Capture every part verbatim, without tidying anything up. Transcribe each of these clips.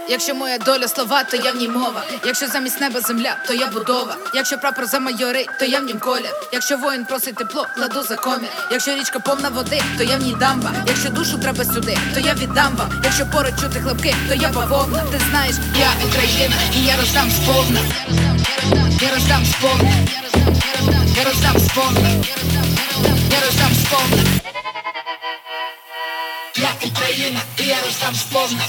Якщо моя доля слова, то я в ній мова. Якщо замість неба земля, то я будова. Якщо прапор замайорить, то я в нім колір. Якщо воїн просить тепло, кладу за комір. Якщо річка повна води, то я в ній дамба. Якщо душу треба сюди, то я віддам вам. Якщо поруч чути хлопки, то я бавовна. Ти знаєш, я Україна, і я роздам сповна. Я роздам сповна. Я роздам сповна. Я роздам сповна. Я Україна, і я роздам сповна.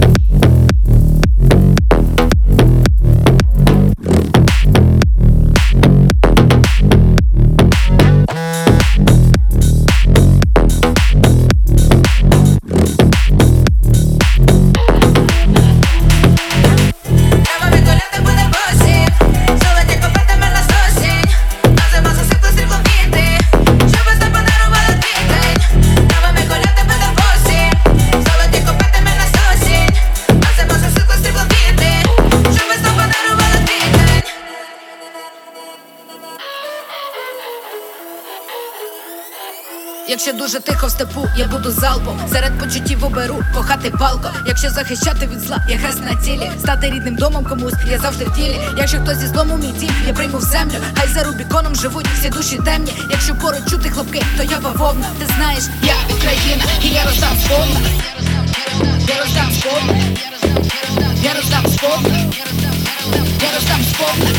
Якщо дуже тихо в степу, я буду залпом. Серед почуттів оберу кохати палко. Якщо захищати від зла, я хрест на тілі. Стати рідним домом комусь, я завжди в тілі. Якщо хтось зі злому мій дім, я прийму в землю. Хай за Рубіконом живуть всі душі темні. Якщо поруч чути хлопки, то я бавовна. Ти знаєш, я Україна, і я роздам сповна. Я роздам сповна. Я роздам сповна. Я роздам сповна.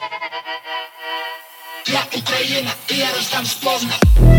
Я Україна, і я роздам сповна.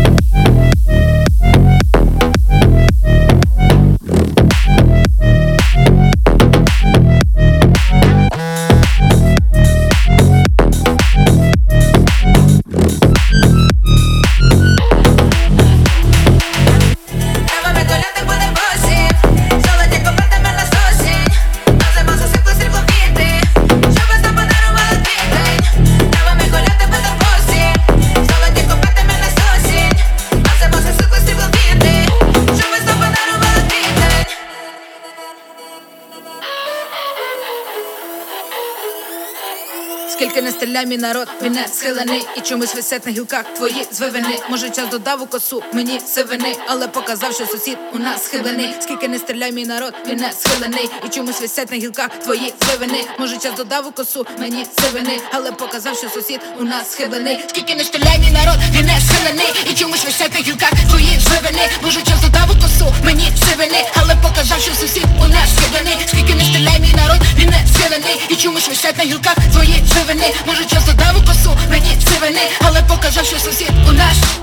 Скільки не стріляй, мій народ, він не схилений. І чомусь висять на гілках твої звивини. Може час додав у косу мені сивини, але показав, що сусід у нас схиблений. Скільки не стріляй, мій народ, він не схилений. І чомусь висять на гілках твої звивини. Може час додав у косу мені сивини, але показав, що сусід у нас схиблений. Скільки не стріляй, мій народ, він не схилений. І чомусь висять на гілках твої звивини. Може час додав у косу мені сивини, але показав, що сусід у нас схиблений. Скільки не стріляй, мій народ, він не схилений. І чомусь висять на гілках твої звивини. Може час додав у косу мені сивини, але показав, що сусід у нас